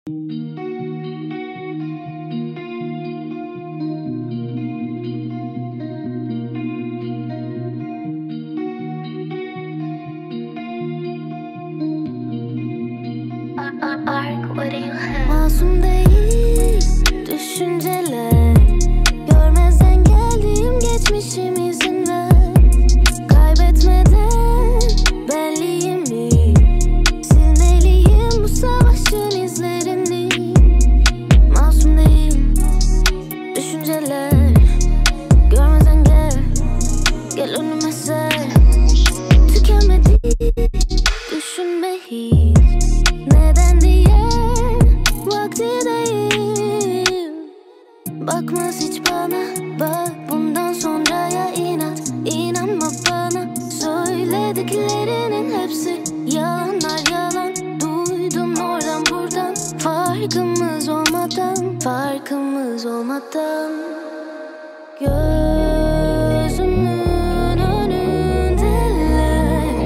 Masum değil düşünceler, görmezden geldiğim geçmişim izin ver. Kaybetmeden benliğimi silmeliyim bu savaşın izlerini. Masum değil düşünceler, görmezden gel önüme ser. Tükenmedi düşünme hiç neden diye. Bakmaz hiç bana, bak bundan sonraya inat. İnanma bana, söylediklerinin hepsi yalanlar yalan. Duydum oradan buradan, farkımız olmadan. Gözümün önündeler,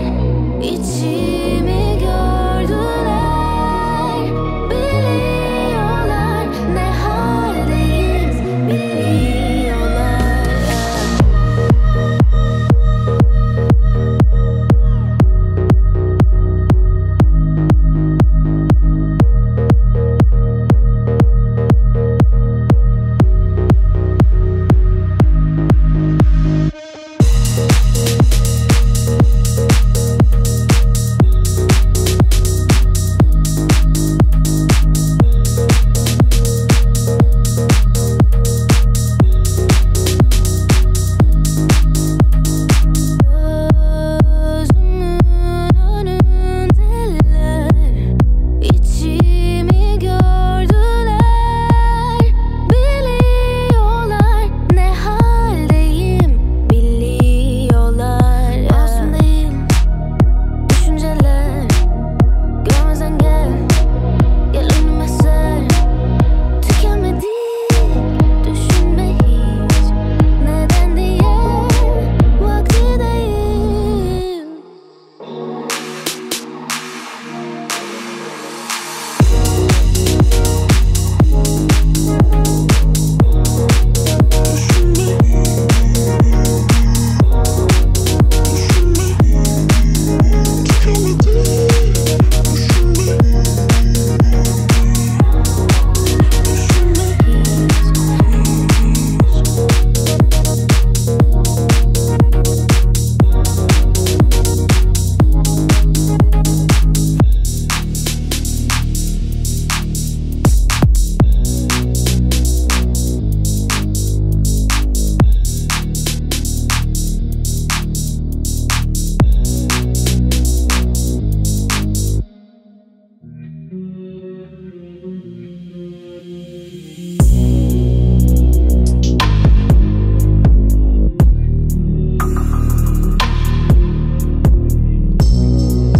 içimi gördüler. Biliyorlar ne haldeyiz, biliyorlar.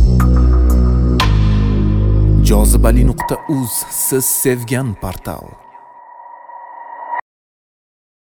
Jozibali.uz siz sevgan portal.